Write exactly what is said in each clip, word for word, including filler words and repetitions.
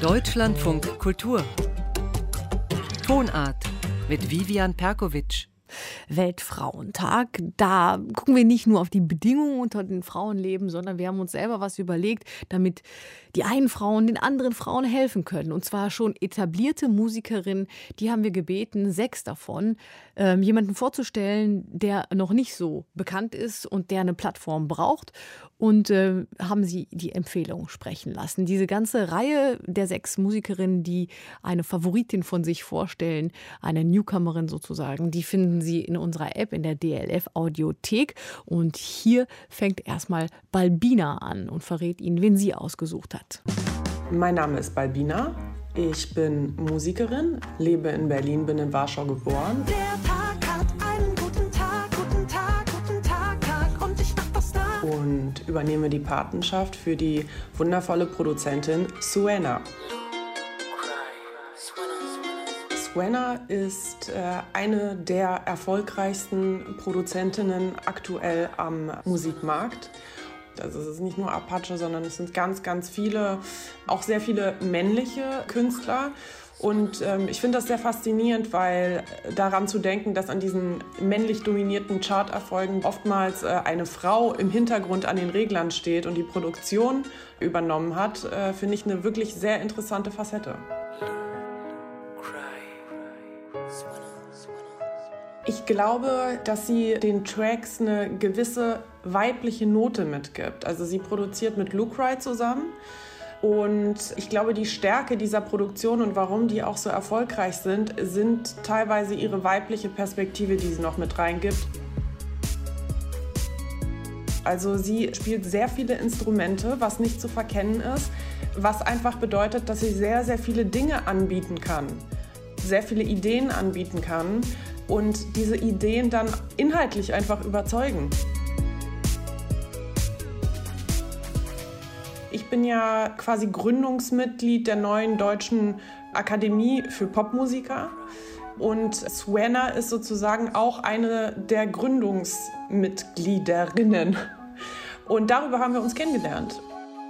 Deutschlandfunk Kultur. Tonart mit Vivian Perkovic. Weltfrauentag. Da gucken wir nicht nur auf die Bedingungen unter den Frauenleben, sondern wir haben uns selber was überlegt, damit die einen Frauen den anderen Frauen helfen können. Und zwar schon etablierte Musikerinnen, die haben wir gebeten, sechs davon, ähm, jemanden vorzustellen, der noch nicht so bekannt ist und der eine Plattform braucht. Und äh, haben sie die Empfehlung sprechen lassen. Diese ganze Reihe der sechs Musikerinnen, die eine Favoritin von sich vorstellen, eine Newcomerin sozusagen, die finden Sie in unserer App, in der D L F Audiothek. Und hier fängt erstmal Balbina an und verrät Ihnen, wen sie ausgesucht hat. Mein Name ist Balbina. Ich bin Musikerin, lebe in Berlin, bin in Warschau geboren. Der Tag hat einen guten Tag, guten Tag, guten Tag, Tag und ich mach das da. Und übernehme die Patenschaft für die wundervolle Produzentin Suena. Suena ist äh, eine der erfolgreichsten Produzentinnen aktuell am Musikmarkt. Also es ist nicht nur Apache, sondern es sind ganz, ganz viele, auch sehr viele männliche Künstler. Und ähm, ich finde das sehr faszinierend, weil daran zu denken, dass an diesen männlich dominierten Charterfolgen oftmals äh, eine Frau im Hintergrund an den Reglern steht und die Produktion übernommen hat, äh, finde ich eine wirklich sehr interessante Facette. Ich glaube, dass sie den Tracks eine gewisse weibliche Note mitgibt. Also sie produziert mit Lucry zusammen. Und ich glaube, die Stärke dieser Produktion und warum die auch so erfolgreich sind, sind teilweise ihre weibliche Perspektive, die sie noch mit reingibt. Also sie spielt sehr viele Instrumente, was nicht zu verkennen ist, was einfach bedeutet, dass sie sehr, sehr viele Dinge anbieten kann, sehr viele Ideen anbieten kann und diese Ideen dann inhaltlich einfach überzeugen. Ich bin ja quasi Gründungsmitglied der neuen Deutschen Akademie für Popmusiker und Suena ist sozusagen auch eine der Gründungsmitgliederinnen. Und darüber haben wir uns kennengelernt.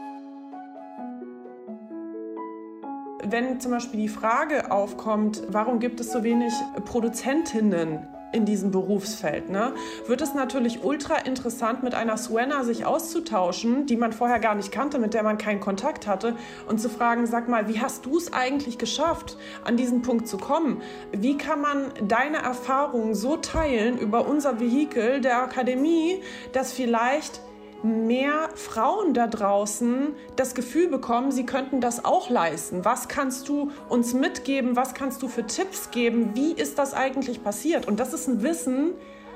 Wenn zum Beispiel die Frage aufkommt, warum gibt es so wenig Produzentinnen in diesem Berufsfeld, ne, wird es natürlich ultra interessant, mit einer Suena sich auszutauschen, die man vorher gar nicht kannte, mit der man keinen Kontakt hatte, und zu fragen, sag mal, wie hast du es eigentlich geschafft, an diesen Punkt zu kommen? Wie kann man deine Erfahrungen so teilen über unser Vehikel der Akademie, dass vielleicht mehr Frauen da draußen das Gefühl bekommen, sie könnten das auch leisten. Was kannst du uns mitgeben? Was kannst du für Tipps geben? Wie ist das eigentlich passiert? Und das ist ein Wissen,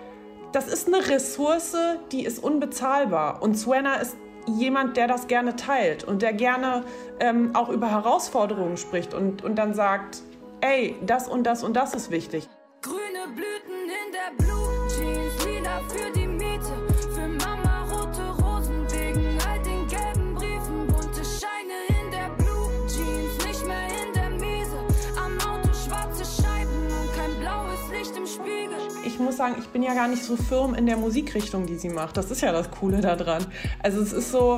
das ist eine Ressource, die ist unbezahlbar. Und Suena ist jemand, der das gerne teilt und der gerne ähm, auch über Herausforderungen spricht und, und dann sagt, ey, das und das und das ist wichtig. Grüne Blüten in der Blue Jeans, lila für die Miete, für Mama rote Rosen wegen all den gelben Briefen, bunte Scheine in der Blue Jeans, nicht mehr in der Miese, am Auto schwarze Scheiben und kein blaues Licht im Spiegel. Ich muss sagen, ich bin ja gar nicht so firm in der Musikrichtung, die sie macht. Das ist ja das Coole daran. Also es ist so,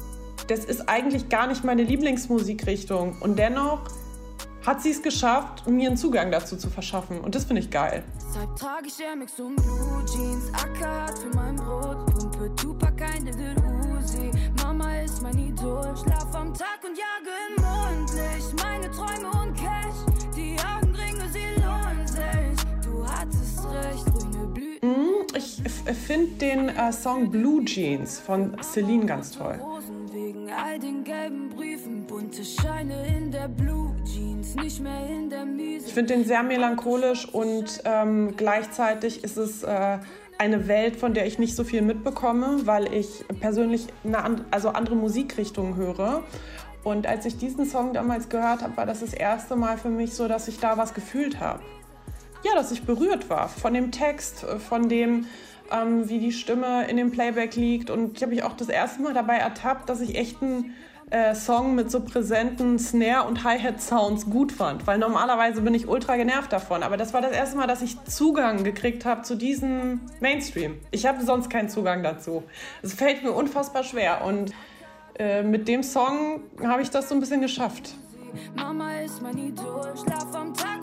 das ist eigentlich gar nicht meine Lieblingsmusikrichtung und dennoch hat sie es geschafft, mir einen Zugang dazu zu verschaffen. Und das finde ich geil. Deshalb trage ich Air Max und Blue Jeans, Acker hat für mein Brot, Pumpe Tupac, keine Lil Uzi, Mama ist mein Idol, schlaf am Tag und jage im Mondlicht, meine Träume und Cash, die Augenringe, sie lohnen sich, du hattest recht, grüne Blüten. Mm, ich f- finde den äh, Song Blue Jeans von Celine ganz toll. Wegen all den gelben Briefen, bunte Scheine in der Blue Jeans, nicht mehr in der Miese. Ich finde den sehr melancholisch und ähm, gleichzeitig ist es äh, eine Welt, von der ich nicht so viel mitbekomme, weil ich persönlich eine and- also andere Musikrichtungen höre. Und als ich diesen Song damals gehört habe, war das das erste Mal für mich so, dass ich da was gefühlt habe. Ja, dass ich berührt war von dem Text, von dem, ähm, wie die Stimme in dem Playback liegt. Und ich habe mich auch das erste Mal dabei ertappt, dass ich echt einen äh, Song mit so präsenten Snare- und Hi-Hat-Sounds gut fand. Weil normalerweise bin ich ultra genervt davon. Aber das war das erste Mal, dass ich Zugang gekriegt habe zu diesem Mainstream. Ich habe sonst keinen Zugang dazu. Es fällt mir unfassbar schwer. Und äh, mit dem Song habe ich das so ein bisschen geschafft. Mama ist mein Idol. Schlaf am Tag